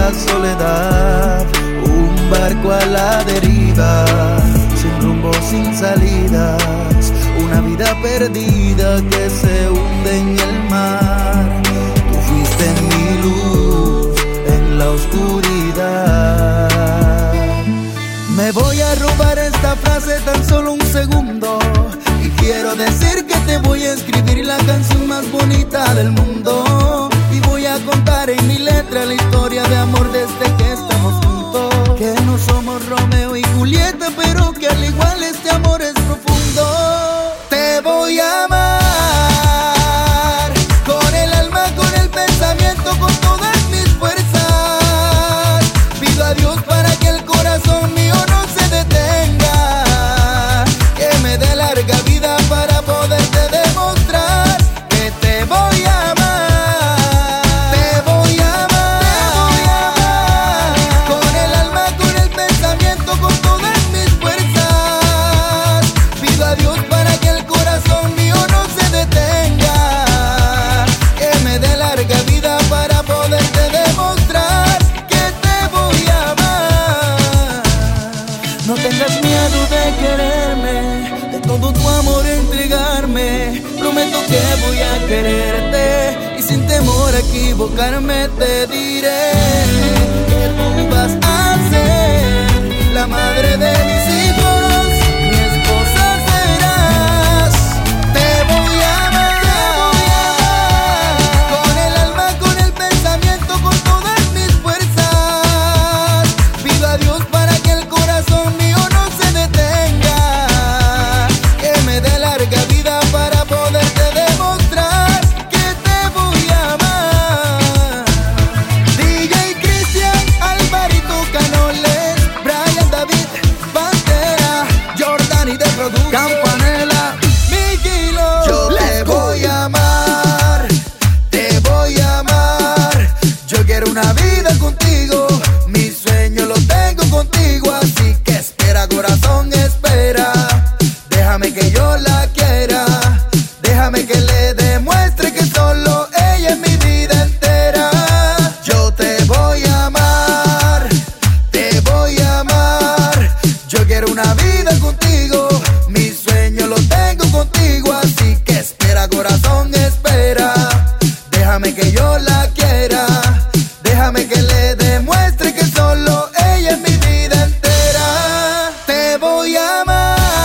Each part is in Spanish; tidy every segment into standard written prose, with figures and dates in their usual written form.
la soledad, un barco a la deriva, sin rumbo, sin salidas, una vida perdida que se hunde en el mar. Tú fuiste mi luz en la oscuridad. Me voy a robar esta frase tan solo un segundo, y quiero decir que te voy a escribir la canción más bonita del mundo. Y voy a contar en mi letra la historia de amor desde que estamos juntos. Que no somos Romeo y Julieta, pero que al igual este amor es profundo. Te voy a amar con el alma, con el pensamiento, con todas mis fuerzas. Pido a Dios para que el corazón mío no se detenga, que me dé larga vida para poderte demostrar que te voy a amar. No tengas miedo de quererme, de todo tu amor entregarme. Prometo que voy a quererte y sin temor a equivocarme te diré que tú vas a ser la madre de mis hijos, mi esposa serás. Te voy a amar con el alma, con el pensamiento, con todas mis fuerzas. Pido a Dios para que el corazón para poderte demostrar que te voy a amar. DJ Cristian, Alvarito Canoles, Brian David, Pantera, Jordani de Production, Campanella, Miguelo. Yo te voy a amar, te voy a amar. Yo quiero una vida contigo, mi sueño lo tengo contigo. Así que espera, corazón, espera. Déjame que yo la quiera, déjame que le demuestre que solo ella es mi vida entera. Yo te voy a amar, te voy a amar. Yo quiero una vida contigo, mi sueño lo tengo contigo. Así que espera, corazón, espera. Déjame que yo la quiera, déjame que le demuestre que solo ella es mi vida entera. Te voy a amar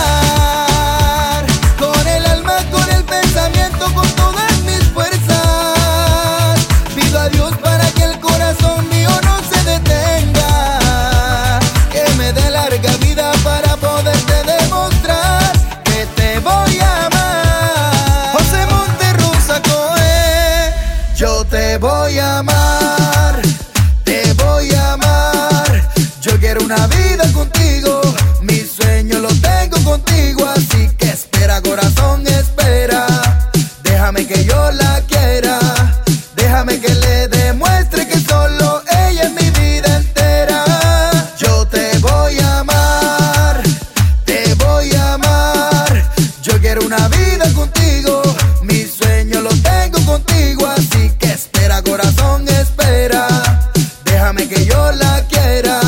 con todas mis fuerzas. Pido a Dios para que el corazón mío no se detenga, que me dé larga vida para poderte demostrar que te voy a amar. José Monterrosa Coe, yo te voy a amar, te voy a amar. Yo quiero una vida contigo, mi sueño lo tengo contigo. Así que espera, corazón, espera. Déjame que yo la quiera, déjame que le demuestre que solo ella es mi vida entera. Yo te voy a amar, te voy a amar. Yo quiero una vida contigo, mi sueño lo tengo contigo. Así que espera, corazón, espera. Déjame que yo la quiera,